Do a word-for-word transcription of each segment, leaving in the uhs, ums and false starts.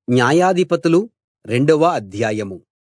న్యాయాధిపతులు రెండవ అధ్యాయం.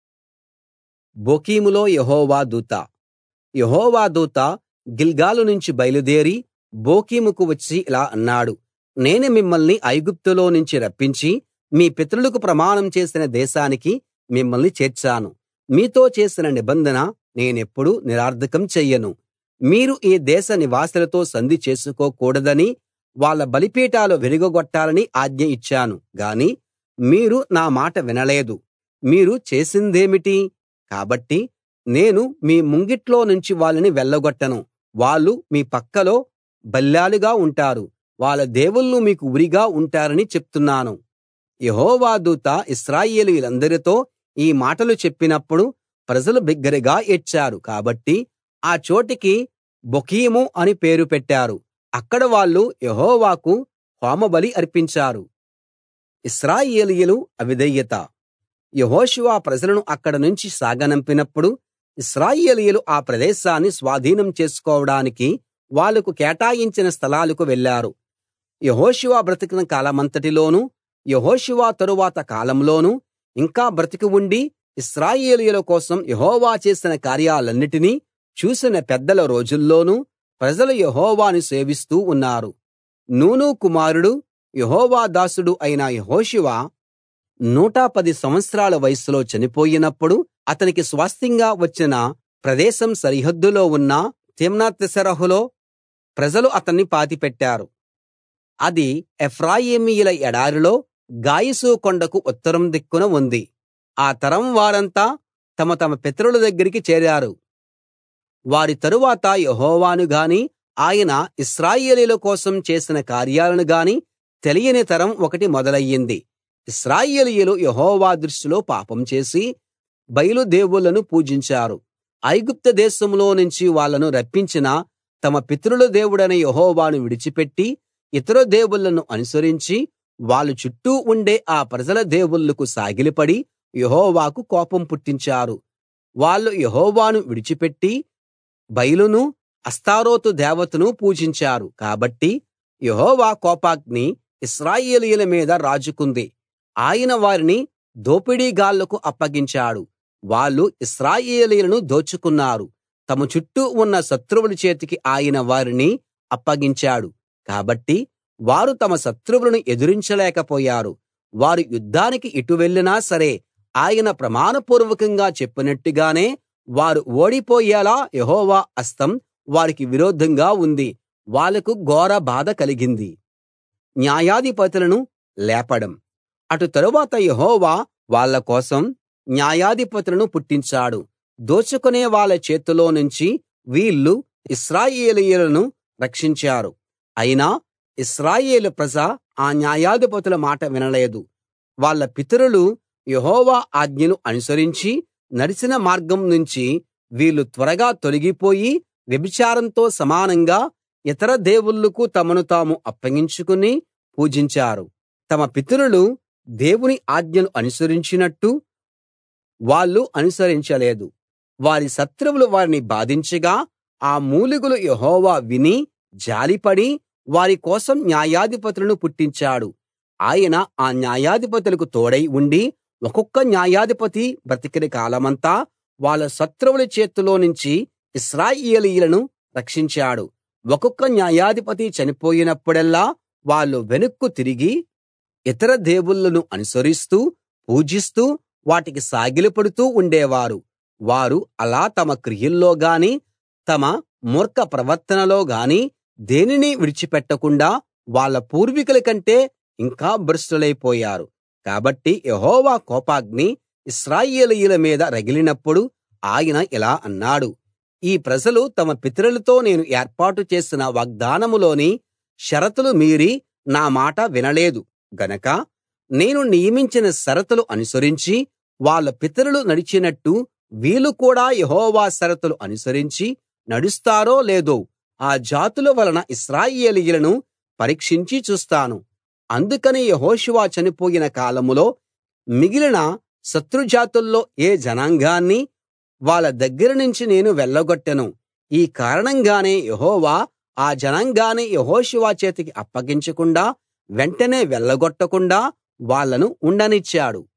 బోకీములో యెహోవా దూత. యెహోవా దూత గిల్గాలు నుంచి బయలుదేరి బోకీముకు వచ్చి ఇలా అన్నాడు: నేను మిమ్మల్ని ఐగుప్తులో నుంచి రప్పించి మీ పితరులకు ప్రమాణం చేసిన దేశానికి మిమ్మల్ని చేర్చాను. మీతో చేసిన నిబంధన నేనెప్పుడూ నిరర్థకం చెయ్యను. మీరు ఈ దేశ నివాసులతో సంధి చేసుకోకూడదని, వాళ్ళ బలిపీఠాలు విరగగొట్టాలని ఆజ్ఞ ఇచ్చాను గాని మీరు నా మాట వినలేదు. మీరు చేసిందేమిటి? కాబట్టి నేను మీ ముంగిట్లో నుంచి వాళ్ళని వెళ్ళగొట్టను. వాళ్ళు మీ పక్కలో బల్లేలుగా ఉంటారు. వాళ్ళ దేవుళ్ళు మీకు ఉరిగా ఉంటారని చెప్తున్నాను. యెహోవా దూత ఇశ్రాయేలీయులందరితో ఈ మాటలు చెప్పినప్పుడు ప్రజలు బిగ్గరగా ఏడ్చారు. కాబట్టి ఆ చోటికి బొకీము అని పేరు పెట్టారు. అక్కడ వాళ్ళు యెహోవాకు హోమబలి అర్పించారు. ఇశ్రాయేలీయుల అవిధేయత. యెహోషువ ప్రజలను అక్కడ నుంచి సాగనంపినప్పుడు ఇశ్రాయేలీయులు ఆ ప్రదేశాన్ని స్వాధీనం చేసుకోవడానికి వాళ్లకు కేటాయించిన స్థలాలకు వెళ్ళారు. యెహోషువ బ్రతికిన కాలమంతటిలోనూ, యెహోషువ తరువాత కాలంలోనూ, ఇంకా బ్రతికి ఉండి ఇశ్రాయేలీయుల కోసం యెహోవా చేసిన కార్యాలన్నిటినీ చూసిన పెద్దల రోజుల్లోనూ ప్రజలు యెహోవాను సేవిస్తూ ఉన్నారు. నూను కుమారుడు యెహోవా దాసుడు అయిన యెహోషువ నూట పది సంవత్సరాల వయస్సులో చనిపోయినప్పుడు అతనికి స్వాస్థ్యంగా వచ్చిన ప్రదేశం సరిహద్దులో ఉన్న తిమ్నత్సెరహులో ప్రజలు అతన్ని పాతిపెట్టారు. అది ఎఫ్రాయిమీయుల ఎడారిలో గాయషు కొండకు ఉత్తరం దిక్కున ఉంది. ఆ తరం వారంతా తమ తమ పితరుల దగ్గరికి చేరారు. వారి తరువాత యెహోవాను గాని ఆయన ఇశ్రాయేలీయుల కోసం చేసిన కార్యాలను గాని తెలియని తరం ఒకటి మొదలయ్యింది. ఇశ్రాయేలీయులు యెహోవా దృష్టిలో పాపం చేసి బయలు దేవుళ్ళను పూజించారు. ఐగుప్తు దేశంలో నుంచి వాళ్ళను రప్పించిన తమ పితరుల దేవుడైన యెహోవాను విడిచిపెట్టి ఇతర దేవుళ్ళను అనుసరించి వాళ్ళ చుట్టూ ఉండే ఆ ప్రజల దేవుళ్ళకు సాగిలపడి యెహోవాకు కోపం పుట్టించారు. వాళ్ళు యెహోవాను విడిచిపెట్టి బయలును అష్తారోతు దేవతను పూజించారు. కాబట్టి యెహోవా కోపాగ్ని ఇశ్రాయేలీయుల మీద రాజుకుంది. ఆయన వారిని దోపిడీగాళ్ళకు అప్పగించాడు. వాళ్ళు ఇశ్రాయేలీయులను దోచుకున్నారు. తమ చుట్టూ ఉన్న శత్రువుల చేతికి ఆయన వారిని అప్పగించాడు. కాబట్టి వారు తమ శత్రువులను ఎదిరించలేకపోయారు. వారు యుద్ధానికి ఎటు వెళ్ళినా సరే ఆయన ప్రమాణపూర్వకంగా చెప్పినట్టుగానే వారు ఓడిపోయేలా యెహోవా హస్తం వారికి విరోధంగా ఉంది. వాళ్లకు ఘోర బాధ కలిగింది. న్యాయాధిపతులను లేపడం. అటు తరువాత యెహోవా వాళ్ళ కోసం న్యాయాధిపతులను పుట్టించాడు. దోచుకునే వాళ్ళ చేతిలో నుంచి వీళ్ళు ఇశ్రాయేలీయులను రక్షించారు. అయినా ఇశ్రాయేలు ప్రజ ఆ న్యాయాధిపతుల మాట వినలేదు. వాళ్ళ పితరులు యెహోవా ఆజ్ఞలు అనుసరించి నడిచిన మార్గం నుంచి వీళ్ళు త్వరగా తొలగిపోయి వ్యభిచారంతో సమానంగా ఇతర దేవుళ్ళకు తమను తాము అప్పగించుకుని పూజించారు. తమ పితరులు దేవుని ఆజ్ఞలు అనుసరించినట్టు వాళ్ళు అనుసరించలేదు. వారి శత్రువులు వారిని బాధించగా ఆ మూలుగులు యెహోవా విని జాలిపడి వారి కోసం న్యాయాధిపతులను పుట్టించాడు. ఆయన ఆ న్యాయాధిపతులకు తోడై ఉండి ఒక్కొక్క న్యాయాధిపతి బ్రతికిన కాలమంతా వాళ్ళ శత్రువుల చేతిలో నుంచి ఇశ్రాయేలీయులను రక్షించాడు. ఒక్కొక్క న్యాయాధిపతి చనిపోయినప్పుడల్లా వాళ్ళు వెనక్కు తిరిగి ఇతర దేవుళ్ళను అనుసరిస్తూ పూజిస్తూ వాటికి సాగిలపడుతూ ఉండేవారు. వారు అలా తమ క్రియల్లో గాని తమ మూర్ఖ ప్రవర్తనలో గాని దేనినీ విడిచిపెట్టకుండా వాళ్ళ పూర్వీకుల కంటే ఇంకా భ్రష్టులైపోయారు. కాబట్టి యెహోవా కోపాగ్ని ఇశ్రాయేలీయుల మీద రగిలినప్పుడు ఆయన ఇలా అన్నాడు: ఈ ప్రజలు తమ పితరులతో నేను ఏర్పాటు చేసిన వాగ్దానంలోని షరతులు మీరి నా మాట వినలేదు గనక నేను నియమించిన షరతులు అనుసరించి వాళ్ళ పితరులు నడిచినట్టు వీళ్ళు కూడా యెహోవా షరతులు అనుసరించి నడుస్తారో లేదో ఆ జాతుల వలన ఇశ్రాయేలీయులను పరీక్షించి చూస్తాను. అందుకని యెహోషువ చనిపోయిన కాలంలో మిగిలిన శత్రుజాతుల్లో ఏ జనాంగాన్నీ వాళ్ళ దగ్గర నుంచి నేను వెళ్ళగొట్టను. ఈ కారణంగానే యెహోవా ఆ జనాంగాన్ని యెహోషువ చేతికి అప్పగించకుండా వెంటనే వెళ్ళగొట్టకుండా వాళ్ళను ఉండనిచ్చాడు